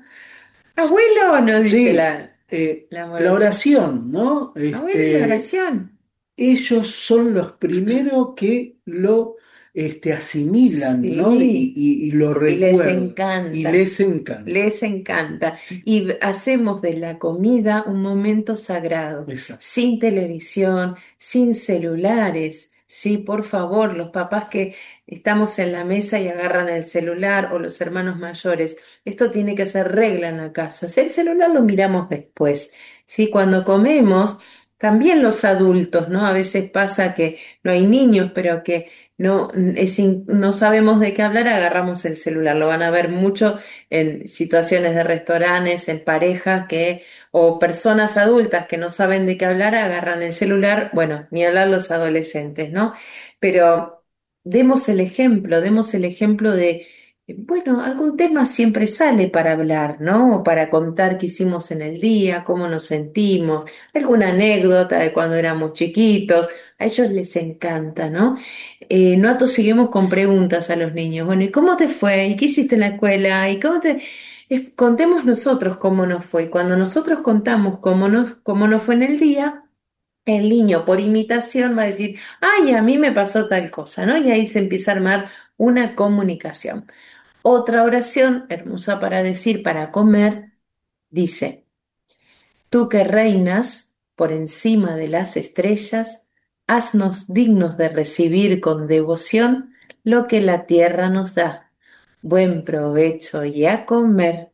Abuelo, nos dice sí, la, eh, la la morocha. oración, ¿no? Abuelo, la Este, oración. ellos son los primeros que lo este, asimilan, ¿no? Y, Sí. y- y lo Y les recuerdan y encanta, les encanta. les encanta. Y hacemos de la comida un momento sagrado, Exacto. sin televisión, sin celulares. Sí, por favor, los papás que estamos en la mesa y agarran el celular o los hermanos mayores, esto tiene que ser regla en la casa. Si el celular lo miramos después. Sí, cuando comemos, también los adultos, ¿no? A veces pasa que no hay niños, pero que no, es in- no sabemos de qué hablar, agarramos el celular. Lo van a ver mucho en situaciones de restaurantes, en parejas que, o personas adultas que no saben de qué hablar, agarran el celular. Bueno, ni hablar los adolescentes, ¿no? Pero demos el ejemplo, demos el ejemplo de, eh, bueno, algún tema siempre sale para hablar, ¿no? O para contar qué hicimos en el día, cómo nos sentimos, alguna anécdota de cuando éramos chiquitos. A ellos les encanta, ¿no? Eh, no atosiguemos con preguntas a los niños. Bueno, ¿y cómo te fue? ¿Y qué hiciste en la escuela? ¿Y cómo te...? Es- contemos nosotros cómo nos fue. Cuando nosotros contamos cómo nos, cómo nos fue en el día, el niño por imitación va a decir, ay, a mí me pasó tal cosa, ¿no? Y ahí se empieza a armar una comunicación. Otra oración hermosa para decir, para comer, dice, tú que reinas por encima de las estrellas, haznos dignos de recibir con devoción lo que la tierra nos da. Buen provecho y a comer.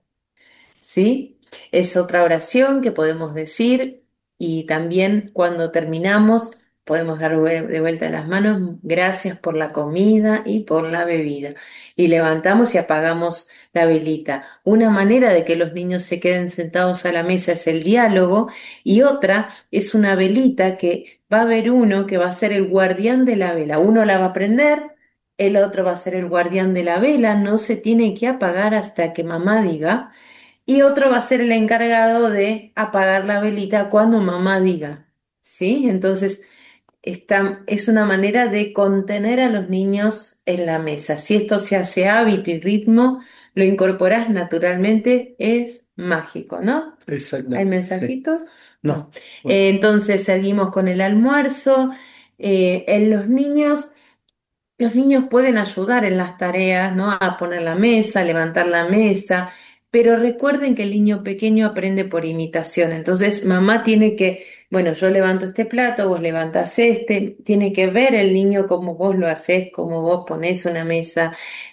¿Sí? Es otra oración que podemos decir y también cuando terminamos podemos dar vue- de vuelta las manos, gracias por la comida y por la bebida. Y levantamos y apagamos la velita. Una manera de que los niños se queden sentados a la mesa es el diálogo y otra es una velita que va a haber uno que va a ser el guardián de la vela. Uno la va a prender, el otro va a ser el guardián de la vela, no se tiene que apagar hasta que mamá diga. Y otro va a ser el encargado de apagar la velita cuando mamá diga. ¿Sí? Entonces, esta es una manera de contener a los niños en la mesa. Si esto se hace hábito y ritmo, lo incorporás naturalmente, es mágico, ¿no? ¿Hay Exactamente. Sí. mensajitos? No. No. Bueno. Eh, entonces seguimos con el almuerzo. Eh, en los niños, los niños pueden ayudar en las tareas, ¿no? A poner la mesa, levantar la mesa, pero recuerden que el niño pequeño aprende por imitación. Entonces, mamá tiene que, bueno, yo levanto este plato, vos levantás este, tiene que ver el niño cómo vos lo hacés, cómo vos ponés una mesa,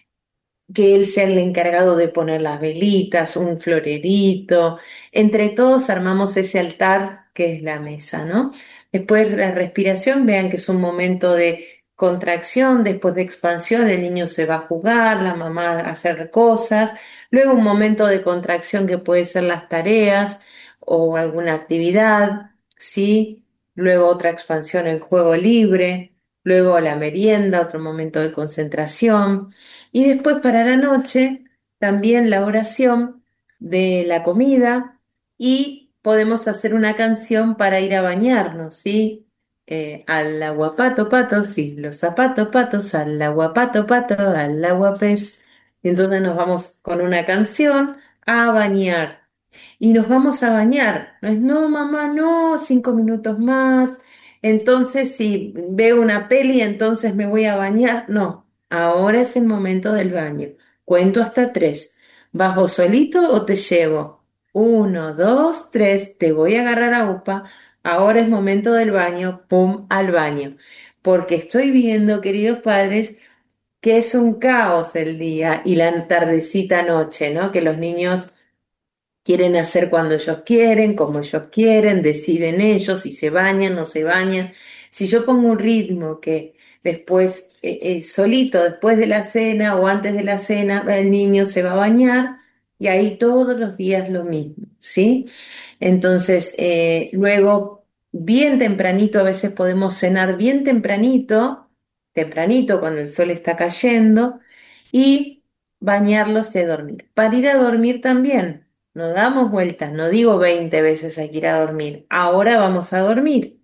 que él sea el encargado de poner las velitas, un florerito. Entre todos armamos ese altar que es la mesa, ¿no? Después la respiración, vean que es un momento de contracción, después de expansión, el niño se va a jugar, la mamá a hacer cosas, luego un momento de contracción que puede ser las tareas o alguna actividad, ¿sí? Luego otra expansión, el juego libre, luego la merienda, otro momento de concentración. Y después para la noche, también la oración de la comida y podemos hacer una canción para ir a bañarnos, ¿sí? Eh, al agua pato pato, sí, los zapatos patos, al agua pato pato, al agua pez. Y entonces nos vamos con una canción a bañar. Y nos vamos a bañar. No es, no, mamá, no, cinco minutos más. Entonces, si veo una peli, entonces me voy a bañar. No, ahora es el momento del baño. Cuento hasta tres. ¿Vas vos solito o te llevo? Uno, dos, tres. Te voy a agarrar a UPA. Ahora es momento del baño. Pum, al baño. Porque estoy viendo, queridos padres, que es un caos el día y la tardecita noche, ¿no? Que los niños quieren hacer cuando ellos quieren, como ellos quieren, deciden ellos si se bañan, no se bañan. Si yo pongo un ritmo que después, eh, eh, solito, después de la cena o antes de la cena, el niño se va a bañar y ahí todos los días lo mismo, ¿sí? Entonces, eh, luego, bien tempranito, a veces podemos cenar bien tempranito, tempranito cuando el sol está cayendo, y bañarlos y a dormir. Para ir a dormir también, no damos vueltas, no digo veinte veces hay que ir a dormir, ahora vamos a dormir.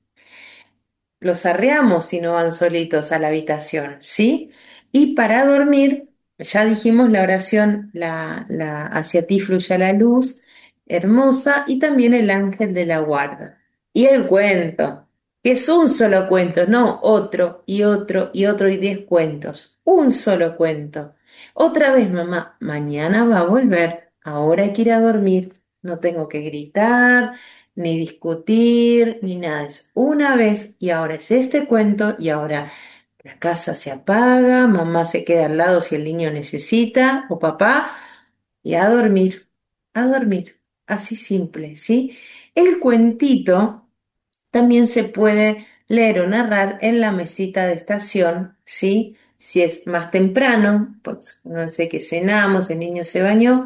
Los arreamos si no van solitos a la habitación, ¿sí? Y para dormir, ya dijimos la oración, la, la hacia ti fluya la luz, hermosa, y también el ángel de la guarda. Y el cuento, que es un solo cuento, no otro y otro y otro y diez cuentos, un solo cuento. Otra vez, mamá, mañana va a volver, ahora hay que ir a dormir, no tengo que gritar ni discutir, ni nada. Es una vez y ahora es este cuento y ahora la casa se apaga, mamá se queda al lado si el niño necesita o papá y a dormir, a dormir. Así simple, ¿sí? El cuentito también se puede leer o narrar en la mesita de estación, ¿sí? Si es más temprano, pues no sé que cenamos, el niño se bañó,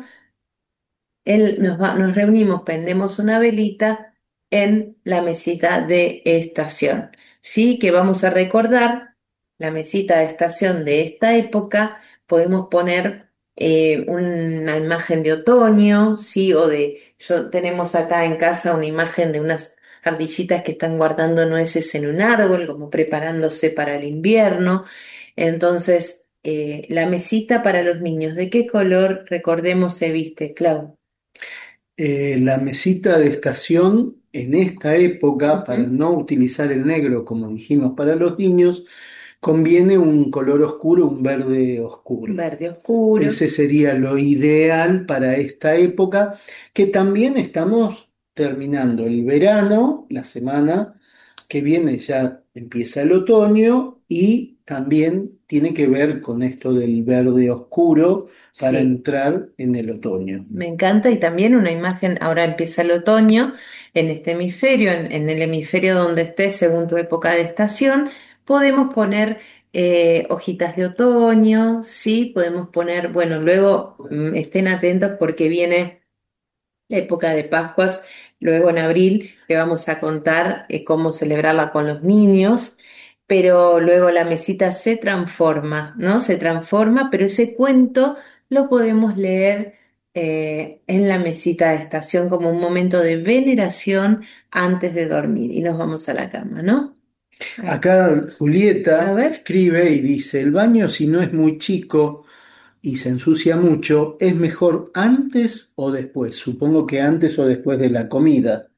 él nos va- nos reunimos, prendemos una velita en la mesita de estación. Sí, que vamos a recordar la mesita de estación de esta época. Podemos poner eh, una imagen de otoño, sí, o de, yo tenemos acá en casa una imagen de unas ardillitas que están guardando nueces en un árbol, como preparándose para el invierno. Entonces, eh, la mesita para los niños, ¿de qué color, recordemos, se viste, Clau? Eh, la mesita de estación en esta época, para Ujú. no utilizar el negro como dijimos para los niños, conviene un color oscuro, un verde oscuro. Verde oscuro. Ese sería lo ideal para esta época, que también estamos terminando el verano, la semana que viene ya empieza el otoño y también tiene que ver con esto del verde oscuro para Sí. entrar en el otoño. Me encanta y también una imagen, ahora empieza el otoño en este hemisferio, en, en el hemisferio donde estés según tu época de estación, podemos poner eh, hojitas de otoño, sí, podemos poner, bueno, luego mm, estén atentos porque viene la época de Pascuas, luego en abril le vamos a contar eh, cómo celebrarla con los niños, pero luego la mesita se transforma, ¿no? Se transforma, pero ese cuento lo podemos leer eh, en la mesita de estación como un momento de veneración antes de dormir y nos vamos a la cama, ¿no? Ahí. Acá A Julieta ver. escribe y dice, el baño si no es muy chico y se ensucia mucho, ¿es mejor antes o después? Supongo que antes o después de la comida.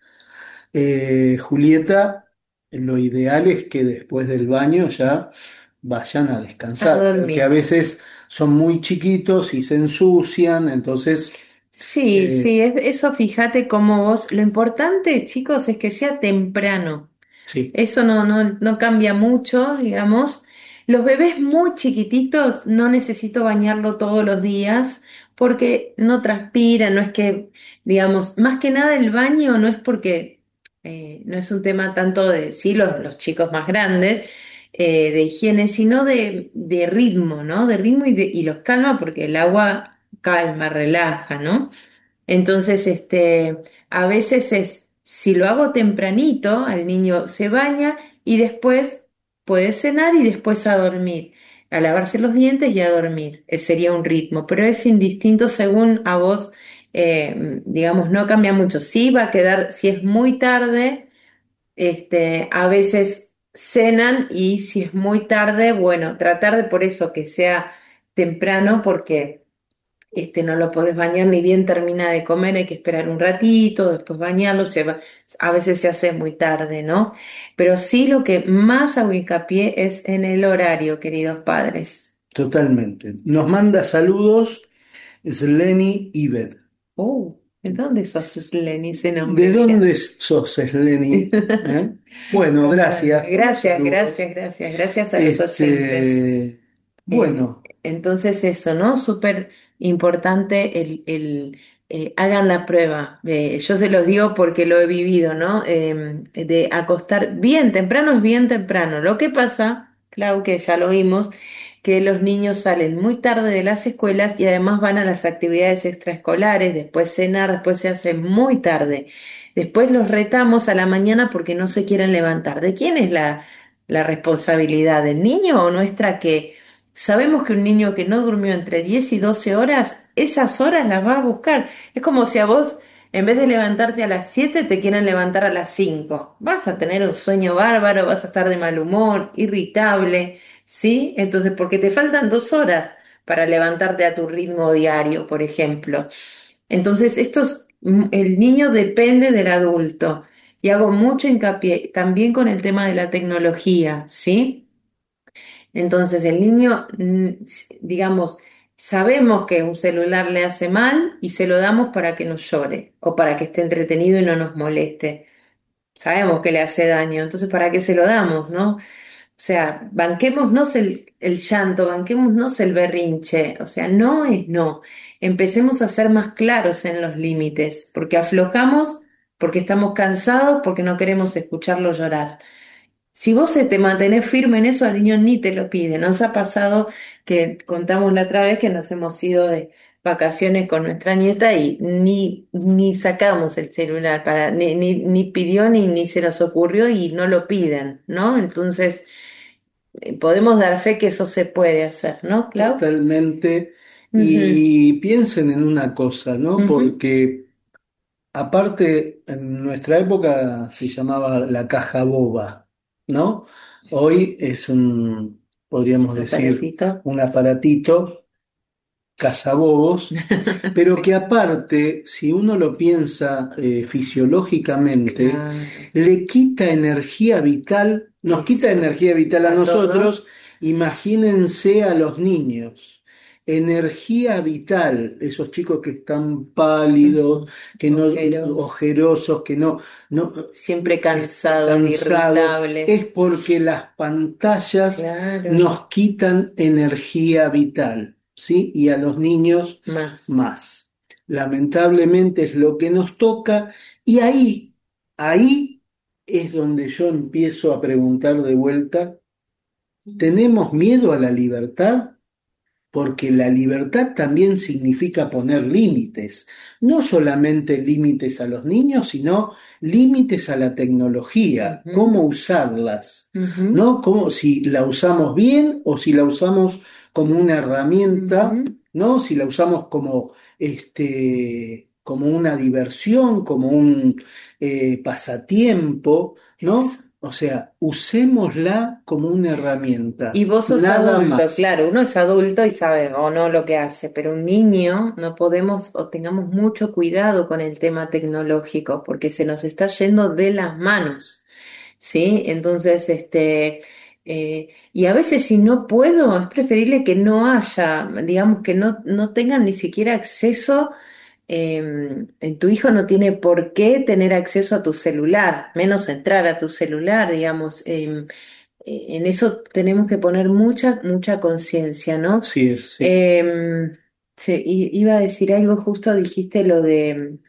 Eh, Julieta, lo ideal es que después del baño ya vayan a A descansar, porque a dormir. veces son muy chiquitos y se ensucian, entonces, Sí, eh, sí, es- eso fíjate cómo vos, lo importante, chicos, es que sea temprano. sí, Eso no, no, no cambia mucho, digamos. Los bebés muy chiquititos no necesito bañarlo todos los días porque no transpiran, no es que, digamos, más que nada el baño no es porque, eh, no es un tema tanto de, sí, los, los chicos más grandes, eh, de higiene, sino de, de ritmo, ¿no? De ritmo y, de- y los calma porque el agua calma, relaja, ¿no? Entonces, este, a veces es, si lo hago tempranito, al niño se baña y después puede cenar y después a dormir, a lavarse los dientes y a dormir. Eh, sería un ritmo, pero es indistinto según a vos, eh, digamos, no cambia mucho. Sí va a quedar, si es muy tarde, este, a veces cenan y si es muy tarde, bueno, tratar de por eso que sea temprano porque este, no lo podés bañar ni bien termina de comer, hay que esperar un ratito, después bañarlo, se va- a veces se hace muy tarde, ¿no? Pero sí lo que más hago hincapié es en el horario, queridos padres. totalmente. Nos manda saludos Sleni Ibed. Oh, ¿de dónde sos, Lenny, ese nombre? ¿De Mira. dónde sos, Sleni? ¿Eh? Bueno, Bueno, gracias por los gracias, saludos. gracias, gracias, gracias a los oyentes. Este, Eh, bueno, entonces eso, ¿no? Súper importante el, el, eh, hagan la prueba. Eh, yo se los digo porque lo he vivido, ¿no? Eh, de acostar bien temprano es bien temprano. Lo que pasa, Clau, que ya lo vimos, que los niños salen muy tarde de las escuelas y además van a las actividades extraescolares, después cenar, después se hace muy tarde. Después los retamos a la mañana porque no se quieren levantar. ¿De quién es la, la responsabilidad? ¿Del niño o nuestra que... Sabemos que un niño que no durmió entre diez y doce horas, esas horas las va a buscar. Es como si a vos, en vez de levantarte a las siete te quieren levantar a las cinco. Vas a tener un sueño bárbaro, vas a estar de mal humor, irritable, ¿sí? Entonces, porque te faltan dos horas para levantarte a tu ritmo diario, por ejemplo. Entonces, esto es- mm, el niño depende del adulto. Y hago mucho hincapié también con el tema de la tecnología, ¿sí? Entonces el niño, mm, digamos, sabemos que un celular le hace mal y se lo damos para que nos llore o para que esté entretenido y no nos moleste. Sabemos que le hace daño, entonces ¿para qué se lo damos, no? O sea, banquémonos el, el llanto, banquémonos el berrinche, o sea, no es no. Empecemos a ser más claros en los límites, porque aflojamos, porque estamos cansados, porque no queremos escucharlo llorar. Si vos se te mantenés firme en eso, al niño ni te lo pide. Nos ha pasado que contamos la otra vez que nos hemos ido de vacaciones con nuestra nieta y ni, ni sacamos el celular para, ni, ni, ni pidió ni, ni se nos ocurrió y no lo piden, ¿no? Entonces, eh, podemos dar fe que eso se puede hacer, ¿no, Clau? totalmente. Ujú, Y piensen en una cosa, ¿no? ujú. Porque aparte, en nuestra época se llamaba la caja boba, ¿no? Hoy es un, podríamos decir, Aparatito. un aparatito cazabobos, pero Sí, que aparte, si uno lo piensa eh, fisiológicamente, claro. le quita energía vital, nos quita Eso. energía vital a A todos. nosotros, imagínense a los niños. energía vital, esos chicos que están pálidos, que no, Ojeros, ojerosos, que no, no, siempre cansados, cansados, es irritables. porque las pantallas Claro, nos quitan energía vital, ¿sí? Y a los niños más. más. Lamentablemente es lo que nos toca y ahí, ahí es donde yo empiezo a preguntar de vuelta, ¿tenemos miedo a la libertad? Porque la libertad también significa poner límites, no solamente límites a los niños, sino límites a la tecnología, Ujú, cómo usarlas, ujú, ¿no? Cómo, si la usamos bien o si la usamos como una herramienta, ujú. ¿no? Si la usamos como, este, como una diversión, como un eh, pasatiempo, Eso. ¿no? O sea, usémosla como una Y herramienta, vos sos nada adulto, más. claro, uno es adulto y sabe o no lo que hace, pero un niño no podemos o tengamos mucho cuidado con el tema tecnológico porque se nos está yendo de las manos, ¿sí? Entonces, este, eh, y a veces si no puedo, es preferible que no haya, digamos, que no, no tengan ni siquiera acceso. Eh, tu hijo no tiene por qué tener acceso a tu celular, menos entrar a tu celular, digamos. em, eh, en eso tenemos que poner mucha, mucha conciencia, ¿no? Así es, sí. Em, sí, i- iba a decir algo, justo dijiste lo de,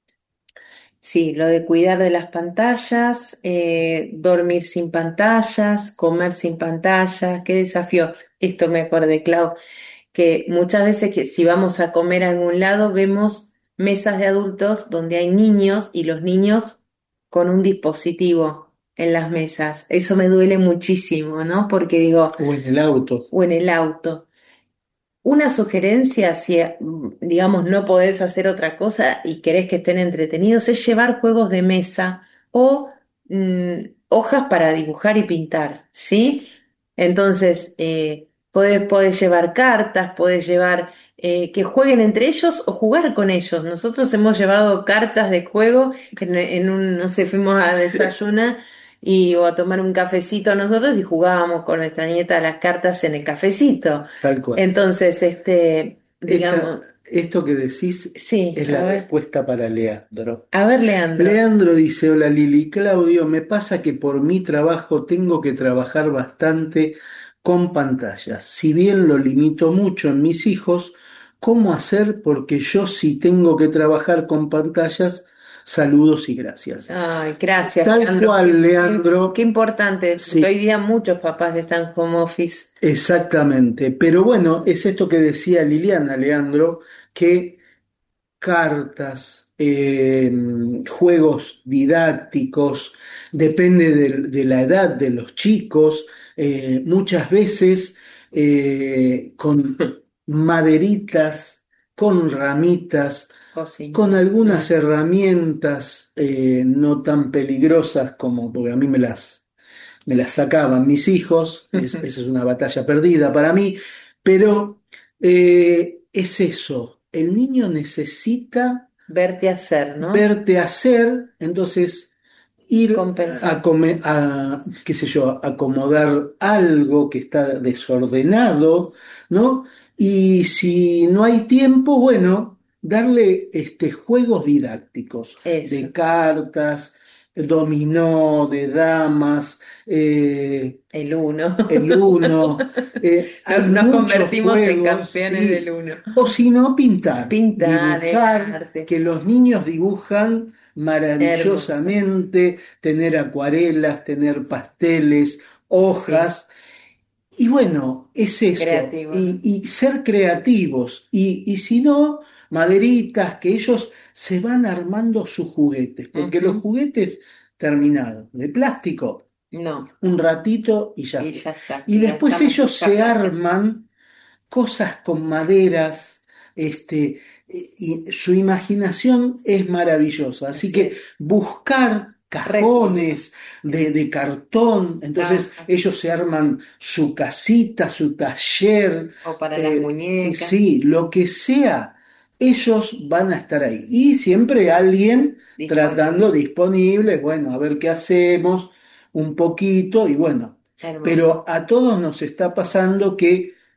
sí, lo de cuidar de las pantallas, eh, dormir sin pantallas, comer sin pantallas, qué desafío. Esto me acordé, Clau, que muchas veces que si vamos a comer a algún lado vemos mesas de adultos donde hay niños y los niños con un dispositivo en las mesas. Eso me duele muchísimo, ¿no? Porque digo, O en el auto, o en el auto. Una sugerencia, si mm, digamos no podés hacer otra cosa y querés que estén entretenidos, es llevar juegos de mesa o mm, hojas para dibujar y pintar, ¿sí? Entonces, eh, podés, podés llevar cartas, podés llevar eh, que jueguen entre ellos o jugar con ellos. Nosotros hemos llevado cartas de juego en, en un, no sé, fuimos a desayunar y, o a tomar un cafecito nosotros y jugábamos con nuestra nieta las cartas en el cafecito. tal cual. Entonces, este, Esta, digamos, esto que decís sí, es a la ver, respuesta para Leandro. a ver, Leandro. Leandro dice, hola Lili, Claudio, me pasa que por mi trabajo tengo que trabajar bastante con pantallas. Si bien lo limito mucho en mis hijos, ¿cómo hacer? Porque yo sí tengo que trabajar con pantallas. Saludos y gracias. Ay, gracias, Tal Leandro. cual, Qué, qué- qué Leandro. importante, porque Sí, hoy día muchos papás están home office. exactamente, pero bueno, es esto que decía Liliana, Leandro, que cartas, eh, juegos didácticos, depende de, de la edad de los chicos, eh, muchas veces eh, con maderitas, con ramitas, Cocina. con algunas Mm. herramientas eh, no tan peligrosas como, porque a mí me las me las sacaban mis hijos, es- esa es una batalla perdida para mí, pero eh, es eso, el niño necesita Verte hacer, ¿no? verte hacer, entonces ir a, Compensar. come- a, qué sé yo, acomodar algo que está desordenado, ¿no? Y si no hay tiempo, bueno, darle este, juegos didácticos de Eso, cartas, dominó, de damas, eh, el uno. el uno, eh, hay Nos, nos muchos convertimos en juegos, campeones sí. del uno. O si no, pintar, Pintar el dibujar, arte. que los niños dibujan Hermoso. maravillosamente, tener acuarelas, tener pasteles, Sí, hojas, y bueno, es eso, creativo, y, ¿no? y ser creativos, y, y si no, maderitas, que ellos se van armando sus juguetes, porque los Ujú. juguetes terminados de plástico No, un ratito y ya y fue. ya está, Y y después gastamos ellos mucha se plata. arman cosas con maderas, este, y su imaginación es maravillosa. Así Así que es. buscar Recursos. cajones de, de cartón, entonces Cajas. ellos se arman su casita, su taller, O para las eh, eh, muñecas. sí, lo que sea. Ellos van a estar ahí. Y siempre alguien tratando Disponible. disponible, bueno, a ver qué hacemos, un poquito, y bueno, Hermoso. pero a todos nos está pasando que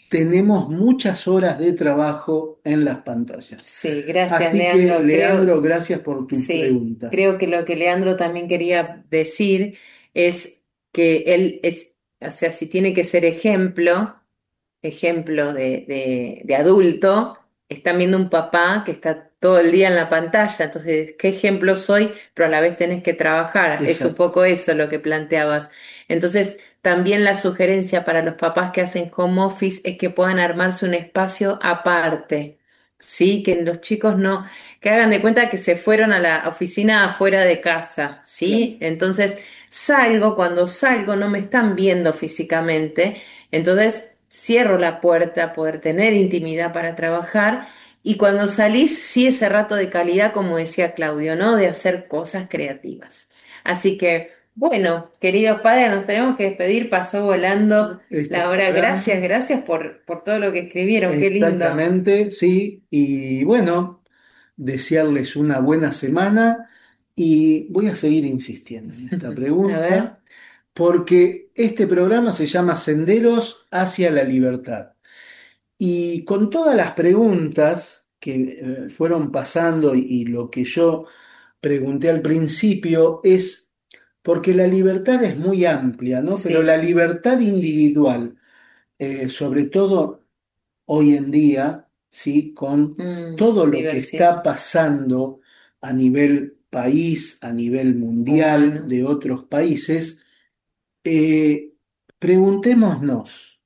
tenemos muchas horas de trabajo en las pantallas. Sí, gracias, Así Leandro. que, Leandro, Creo, gracias por tu sí, pregunta. creo que lo que Leandro también quería decir es que él es, o sea, si tiene que ser ejemplo, ejemplo de, de, de adulto, están viendo un papá que está todo el día en la pantalla, entonces, ¿qué ejemplo soy? Pero a la vez tenés que trabajar, es un Exacto. poco eso lo que planteabas. Entonces, también la sugerencia para los papás que hacen home office es que puedan armarse un espacio aparte, ¿sí? Que los chicos no, que hagan de cuenta que se fueron a la oficina afuera de casa, ¿sí? Entonces, salgo, cuando salgo no me están viendo físicamente, entonces cierro la puerta, poder tener intimidad para trabajar y cuando salís, sí ese rato de calidad, como decía Claudio, ¿no? De hacer cosas creativas. Así que, bueno, queridos padres, nos tenemos que despedir, pasó volando Este la hora. programa, Gracias, gracias por, por todo lo que escribieron, qué lindo. exactamente, sí. Y bueno, desearles una buena semana y voy a seguir insistiendo en esta A ver, pregunta porque este programa se llama Senderos hacia la Libertad. Y con todas las preguntas que eh, fueron pasando y, y lo que yo pregunté al principio es porque la libertad es muy amplia, ¿no? Pero la sí, libertad individual, eh, sobre todo hoy en día, ¿sí? Con mm, todo lo que está diversión, pasando a nivel país, a nivel mundial, humano. de otros países, eh, preguntémonos,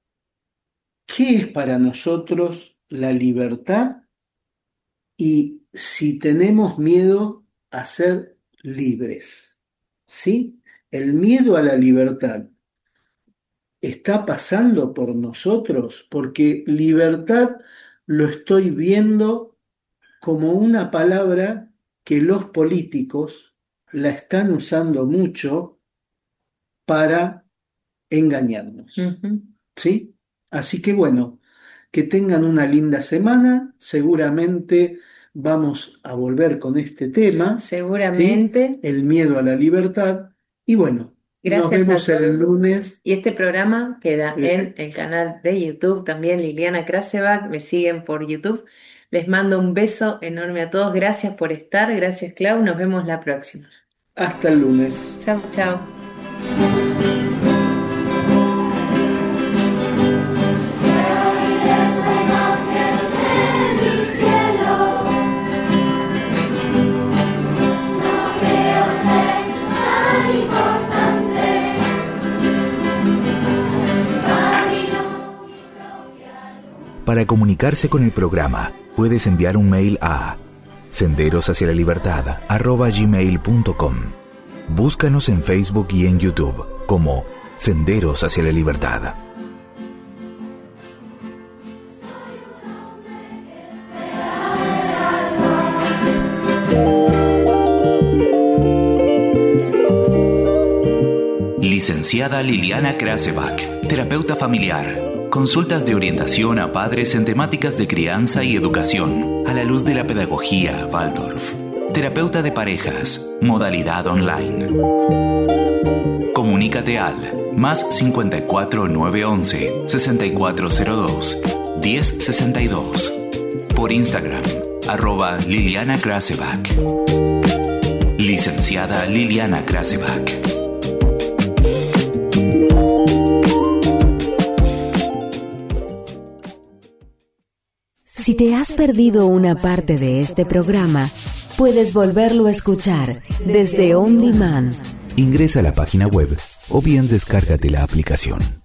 ¿qué es para nosotros la libertad y si tenemos miedo a ser libres? ¿Sí? El miedo a la libertad está pasando por nosotros porque libertad lo estoy viendo como una palabra que los políticos la están usando mucho para engañarnos. Ujú. ¿Sí? Así que bueno, que tengan una linda semana. Seguramente vamos a volver con este tema, ¿sí? Seguramente. El miedo a la libertad. Y bueno, nos Gracias a vemos el todos. lunes. Y este programa queda Eh, en el canal de YouTube, también Liliana Krasevak, me siguen por YouTube. Les mando un beso enorme a todos, gracias por estar, gracias Clau, nos vemos la próxima. Hasta el lunes. Chau, chau. Para comunicarse con el programa, puedes enviar un mail a senderos hacia la libertad arroba gmail punto com. Búscanos en Facebook y en YouTube como Senderos hacia la Libertad. Licenciada Liliana Krasevak, terapeuta familiar. Consultas de orientación a padres en temáticas de crianza y educación a la luz de la pedagogía Waldorf. Terapeuta de parejas, modalidad online. Comunícate al más cincuenta y cuatro nueve once sesenta y cuatro cero dos diez sesenta y dos. Por Instagram, arroba Liliana Krasevak. Licenciada Liliana Krasevak. Si te has perdido una parte de este programa, puedes volverlo a escuchar desde On Demand. Ingresa a la página web o bien descárgate la aplicación.